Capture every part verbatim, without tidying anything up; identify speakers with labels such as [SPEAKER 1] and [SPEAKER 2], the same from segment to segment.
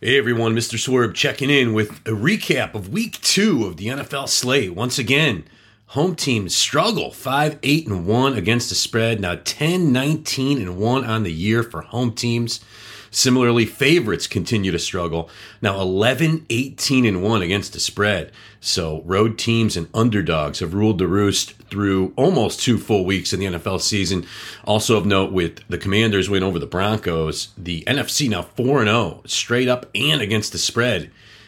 [SPEAKER 1] Hey everyone, Mister Swerve checking in with a recap of week two of the N F L slate. Once again, home teams struggle five eight and one against the spread. Now ten nineteen and one on the year for home teams. Similarly, favorites continue to struggle. Now eleven eighteen and one against the spread. So road teams and underdogs have ruled the roost through almost two full weeks in the N F L season. Also of note, with the Commanders win over the Broncos, the N F C now four and oh straight up and against the spread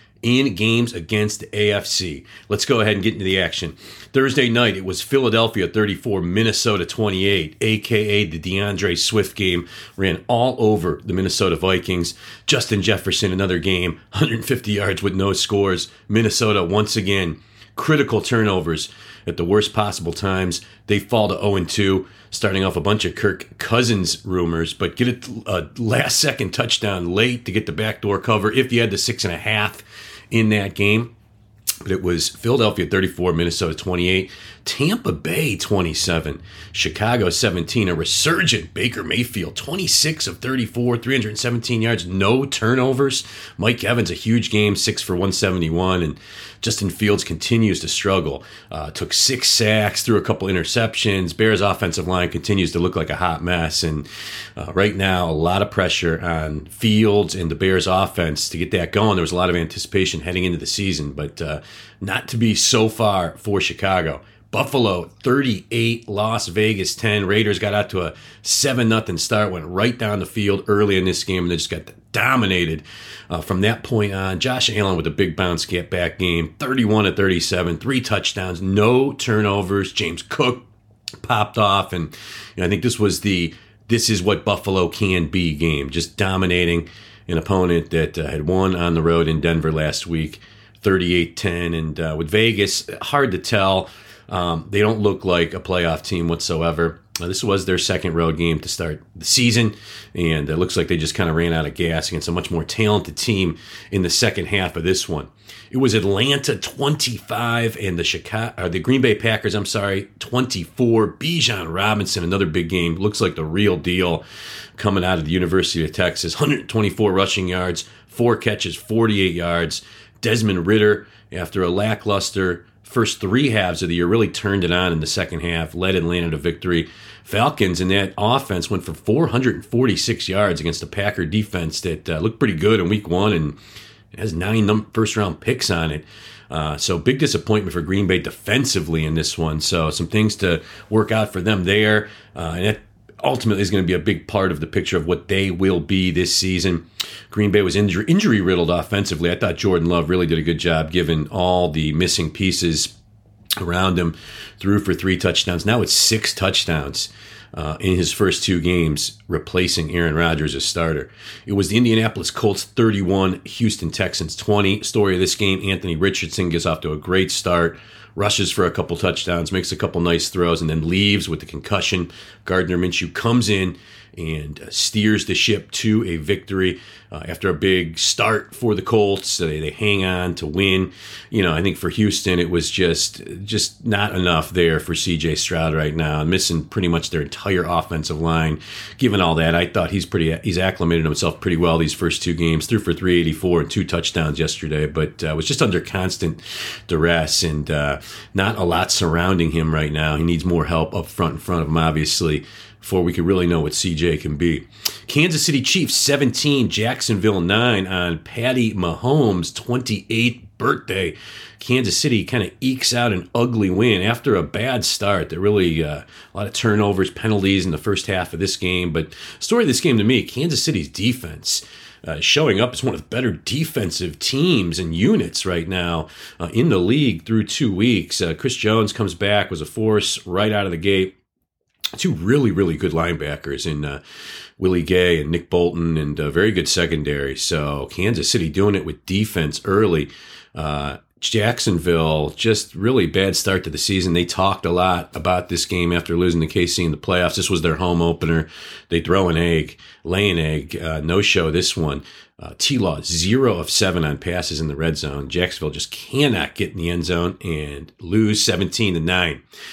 [SPEAKER 1] in games against the A F C. Let's go ahead and get into the action. Thursday night, it was Philadelphia thirty-four, Minnesota twenty-eight, a k a the DeAndre Swift game. Ran all over the Minnesota Vikings. Justin Jefferson, another game, one hundred fifty yards with no scores. Minnesota, once again, critical turnovers at the worst possible times. They fall to oh and two, starting off a bunch of Kirk Cousins rumors, but get a, a last-second touchdown late to get the backdoor cover if you had the six and a half in that game. But it was Philadelphia thirty-four, Minnesota twenty-eight, Tampa Bay twenty-seven, Chicago seventeen, a resurgent Baker Mayfield, twenty-six of thirty-four, three hundred seventeen yards, no turnovers. Mike Evans, a huge game, six for one seventy-one, and Justin Fields continues to struggle. Uh, took six sacks, threw a couple interceptions. Bears offensive line continues to look like a hot mess, and uh, right now a lot of pressure on Fields and the Bears offense to get that going. There was a lot of anticipation heading into the season, but uh, not to be so far for Chicago. Buffalo thirty-eight, Las Vegas ten. Raiders got out to a seven nothing start, went right down the field early in this game, and they just got dominated uh, from that point on. Josh Allen with a big bounce get back game, thirty-one to thirty-seven, three touchdowns, no turnovers. James Cook popped off, and you know, I think this was the this is what Buffalo can be game, just dominating an opponent that uh, had won on the road in Denver last week, thirty-eight ten. And uh, with Vegas, hard to tell. Um, they don't look like a playoff team whatsoever. Uh, this was their second road game to start the season, and it looks like they just kind of ran out of gas against a much more talented team in the second half of this one. It was Atlanta twenty-five and the Chicago, or the Green Bay Packers, I'm sorry, twenty-four. Bijan Robinson, another big game, looks like the real deal coming out of the University of Texas. one hundred twenty-four rushing yards, four catches, forty-eight yards. Desmond Ridder, after a lackluster first three halves of the year, really turned it on in the second half, led Atlanta to victory. Falcons in that offense went for four hundred forty-six yards against a Packer defense that uh, looked pretty good in week one and has nine num- first-round picks on it. Uh, so big disappointment for Green Bay defensively in this one. So some things to work out for them there. Uh, and that ultimately is going to be a big part of the picture of what they will be this season. Green Bay was injury, injury-riddled offensively. I thought Jordan Love really did a good job given all the missing pieces around him. Threw for three touchdowns. Now it's six touchdowns uh, in his first two games, replacing Aaron Rodgers as starter. It was the Indianapolis Colts thirty-one, Houston Texans twenty. Story of this game, Anthony Richardson gets off to a great start. Rushes for a couple touchdowns, makes a couple nice throws, and then leaves with the concussion. Gardner Minshew comes in and uh, steers the ship to a victory uh, after a big start for the Colts. So they, they hang on to win. You know, I think for Houston, it was just just not enough there for C J Stroud right now. Missing pretty much their entire offensive line. Given all that, I thought he's pretty he's acclimated himself pretty well these first two games. Threw for three eighty-four and two touchdowns yesterday, but uh, was just under constant duress and uh, not a lot surrounding him right now. He needs more help up front in front of him, obviously, before we could really know what C J can be. Kansas City Chiefs seventeen, Jacksonville nine on Patty Mahomes' twenty-eighth birthday. Kansas City kind of ekes out an ugly win after a bad start. There really uh, a lot of turnovers, penalties in the first half of this game. But story of this game to me, Kansas City's defense uh, showing up as one of the better defensive teams and units right now uh, in the league through two weeks. Uh, Chris Jones comes back, was a force right out of the gate. Two really, really good linebackers in uh, Willie Gay and Nick Bolton, and a very good secondary. So Kansas City doing it with defense early. Uh, Jacksonville, just really bad start to the season. They talked a lot about this game after losing to K C in the playoffs. This was their home opener. They throw an egg, lay an egg, uh, no show this one. Uh, T-Law, zero of seven on passes in the red zone. Jacksonville just cannot get in the end zone and lose seventeen to nine.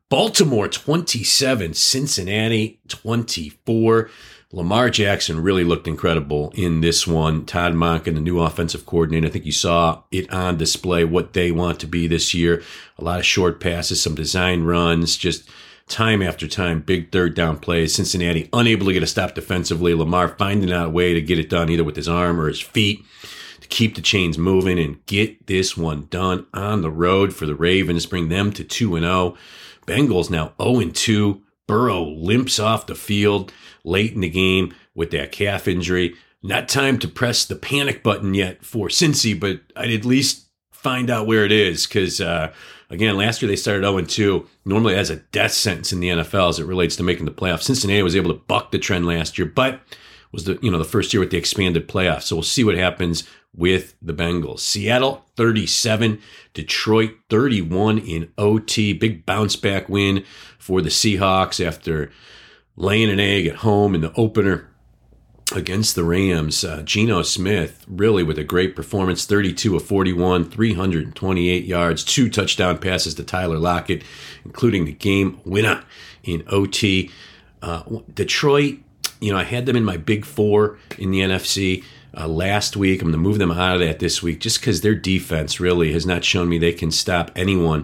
[SPEAKER 1] Baltimore twenty-seven, Cincinnati twenty-four. Lamar Jackson really looked incredible in this one. Todd Monken, the new offensive coordinator, I think you saw it on display what they want to be this year. A lot of short passes, some design runs, just time after time, big third down plays. Cincinnati unable to get a stop defensively. Lamar finding out a way to get it done either with his arm or his feet to keep the chains moving and get this one done on the road for the Ravens, bring them to two and oh. Bengals now oh and two. Burrow limps off the field late in the game with that calf injury. Not time to press the panic button yet for Cincy, but I'd at least find out where it is because, uh, again, last year they started oh and two. Normally it has a death sentence in the N F L as it relates to making the playoffs. Cincinnati was able to buck the trend last year, but was the you know the first year with the expanded playoffs. So we'll see what happens with the Bengals. Seattle thirty-seven, Detroit thirty-one in O T. Big bounce back win for the Seahawks after laying an egg at home in the opener against the Rams. Uh, Geno Smith really with a great performance, thirty-two of forty-one, three hundred twenty-eight yards, two touchdown passes to Tyler Lockett, including the game winner in O T. Uh, Detroit, you know, I had them in my big four in the N F C uh, last week. I'm going to move them out of that this week just because their defense really has not shown me they can stop anyone.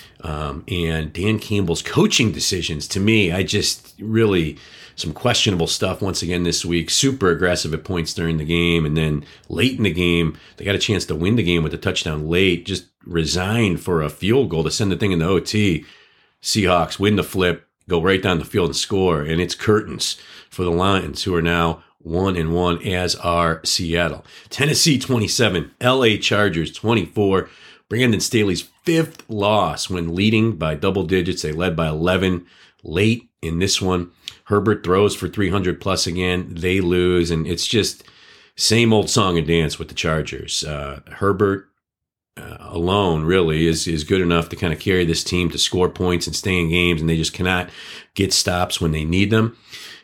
[SPEAKER 1] Um, and Dan Campbell's coaching decisions, to me, I just really some questionable stuff once again this week. Super aggressive at points during the game. And then late in the game, they got a chance to win the game with a touchdown late, just resigned for a field goal to send the thing into O T. Seahawks win the flip, go right down the field and score. And it's curtains for the Lions, who are now one and one, as are Seattle. Tennessee twenty-seven, L A Chargers twenty-four. Brandon Staley's fifth loss when leading by double digits. They led by eleven late in this one. Herbert throws for three hundred plus again. They lose, and it's just same old song and dance with the Chargers. Uh, Herbert uh, alone really is is good enough to kind of carry this team to score points and stay in games, and they just cannot get stops when they need them.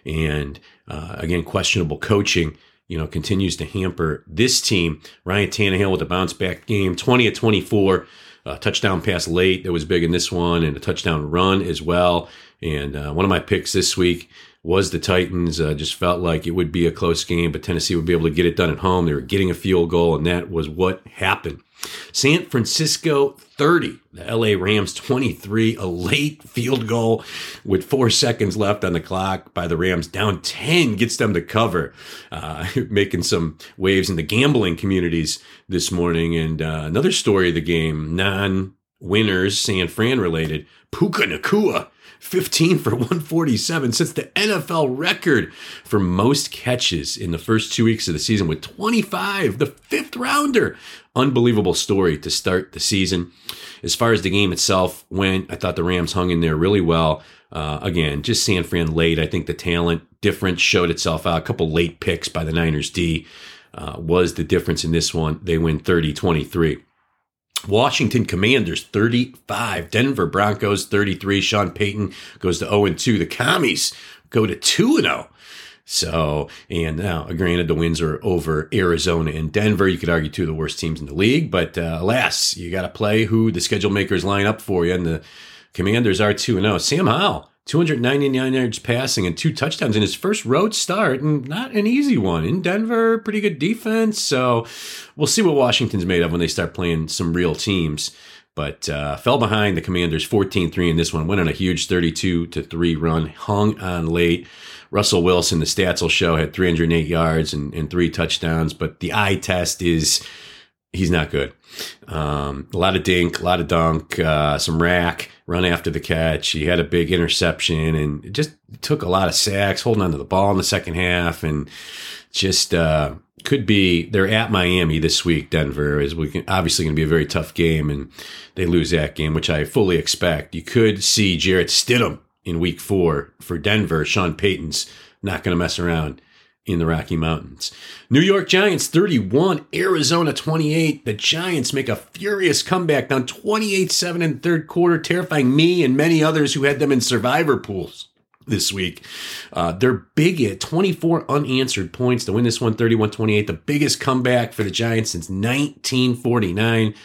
[SPEAKER 1] And uh, again, questionable coaching, you know, continues to hamper this team. Ryan Tannehill with a bounce back game, twenty of twenty-four, a touchdown pass late that was big in this one, and a touchdown run as well. And uh, one of my picks this week was the Titans. Uh, just felt like it would be a close game, but Tennessee would be able to get it done at home. They were getting a field goal, and that was what happened. San Francisco thirty, the L A Rams twenty-three, a late field goal with four seconds left on the clock by the Rams, down ten, gets them to cover, uh, making some waves in the gambling communities this morning. And uh, another story of the game, non-winners, San Fran related, Puka Nacua, fifteen for one forty-seven, sets the N F L record for most catches in the first two weeks of the season with twenty-five, the fifth rounder. Unbelievable story to start the season. As far as the game itself went, I thought the Rams hung in there really well. Uh, again, just San Fran late. I think the talent difference showed itself out. A couple late picks by the Niners D uh, was the difference in this one. They win thirty twenty-three. Washington Commanders thirty-five, Denver Broncos thirty-three. Sean Payton goes to oh and two. The Commies go to two and oh. So, and now, granted, the wins are over Arizona and Denver. You could argue two of the worst teams in the league, but uh, alas, you got to play who the schedule makers line up for you, and the Commanders are two and oh. Sam Howell, two hundred ninety-nine yards passing and two touchdowns in his first road start, and not an easy one. In Denver, pretty good defense, so we'll see what Washington's made of when they start playing some real teams. But uh, fell behind the Commanders fourteen three in this one, went on a huge thirty-two to three run, hung on late. Russell Wilson, the stats will show, had three hundred eight yards and, and three touchdowns, but the eye test is he's not good. Um, a lot of dink, a lot of dunk, uh, some rack, run after the catch. He had a big interception and it just took a lot of sacks, holding onto the ball in the second half, and just uh, could be, they're at Miami this week, Denver, is we can, obviously going to be a very tough game, and they lose that game, which I fully expect. You could see Jarrett Stidham in week four for Denver. Sean Payton's not going to mess around in the Rocky Mountains. New York Giants thirty-one, Arizona twenty-eight. The Giants make a furious comeback, down twenty-eight seven in the third quarter, terrifying me and many others who had them in survivor pools this week. Uh, they're big at twenty-four unanswered points to win this one, thirty-one twenty-eight. The biggest comeback for the Giants since nineteen forty-nine.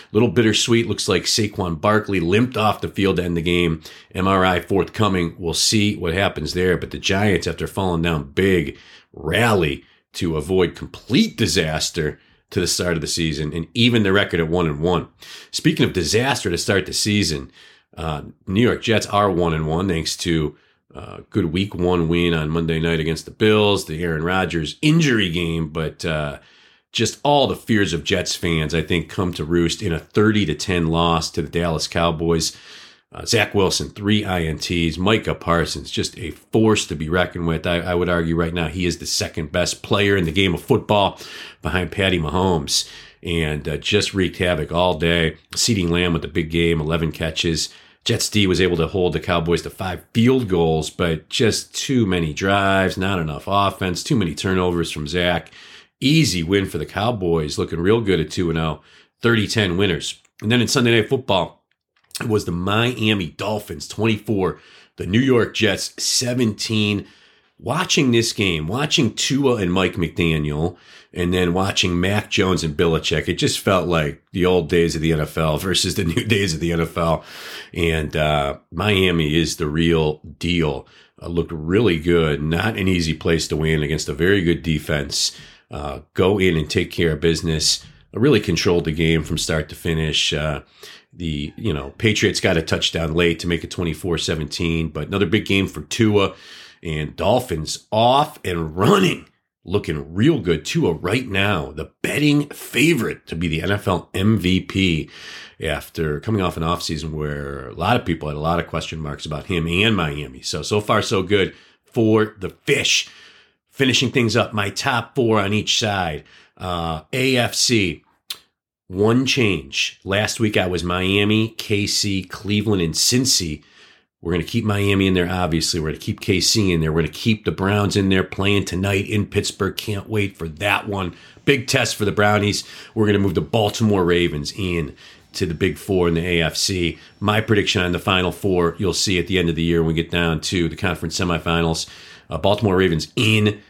[SPEAKER 1] little bittersweet. Looks like Saquon Barkley limped off the field to end the game. M R I forthcoming. We'll see what happens there. But the Giants, after falling down big, rally to avoid complete disaster to the start of the season, and even the record at one and one. Speaking of disaster to start the season, uh, New York Jets are one and one thanks to uh, good week one win on Monday night against the Bills, the Aaron Rodgers injury game, but uh, just all the fears of Jets fans, I think, come to roost in a thirty to ten loss to the Dallas Cowboys. Uh, Zach Wilson, three I N Ts. Micah Parsons, just a force to be reckoned with. I, I would argue right now he is the second best player in the game of football behind Patty Mahomes, and uh, just wreaked havoc all day. CeeDee Lamb with the big game, eleven catches. Jets D was able to hold the Cowboys to five field goals, but just too many drives, not enough offense, too many turnovers from Zach. Easy win for the Cowboys, looking real good at two and oh, thirty ten winners. And then in Sunday Night Football, it was the Miami Dolphins twenty-four, the New York Jets seventeen. Watching this game, watching Tua and Mike McDaniel, and then watching Mac Jones and Belichick, it just felt like the old days of the N F L versus the new days of the N F L. And uh, Miami is the real deal. Uh, looked really good. Not an easy place to win against a very good defense. Uh, go in and take care of business. Really controlled the game from start to finish. Uh, The, you know, Patriots got a touchdown late to make it twenty-four seventeen, but another big game for Tua, and Dolphins off and running, looking real good. Tua right now, the betting favorite to be the N F L M V P after coming off an offseason where a lot of people had a lot of question marks about him and Miami. So, so far so good for the Fish. Finishing things up, my top four on each side. Uh, A F C. One change. Last week I was Miami, K C, Cleveland, and Cincy. We're going to keep Miami in there, obviously. We're going to keep K C in there. We're going to keep the Browns in there playing tonight in Pittsburgh. Can't wait for that one. Big test for the Brownies. We're going to move the Baltimore Ravens in to the Big Four in the A F C. My prediction on the Final Four, you'll see at the end of the year when we get down to the conference semifinals. Uh, Baltimore Ravens in,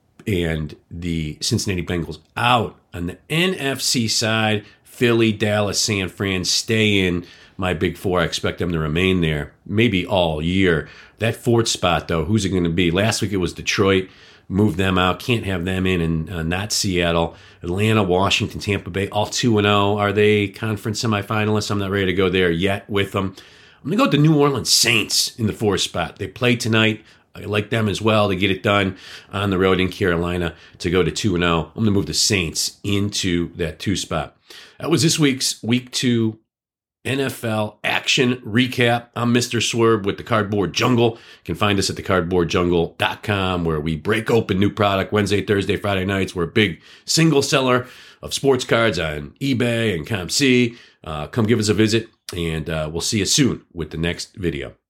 [SPEAKER 1] and the Cincinnati Bengals out. On the N F C side, Philly, Dallas, San Fran stay in my Big Four. I expect them to remain there maybe all year. That fourth spot, though, who's it going to be? Last week it was Detroit. Move them out. Can't have them in, and uh, not Seattle. Atlanta, Washington, Tampa Bay, all two and oh. Are they conference semifinalists? I'm not ready to go there yet with them. I'm going to go with the New Orleans Saints in the fourth spot. They play tonight. I like them as well to get it done on the road in Carolina to go to two and oh. I'm going to move the Saints into that two spot. That was this week's Week two N F L action recap. I'm Mister Swerve with the Cardboard Jungle. You can find us at the cardboard jungle dot com, where we break open new product Wednesday, Thursday, Friday nights. We're a big single seller of sports cards on eBay and ComC. Uh, come give us a visit, and uh, we'll see you soon with the next video.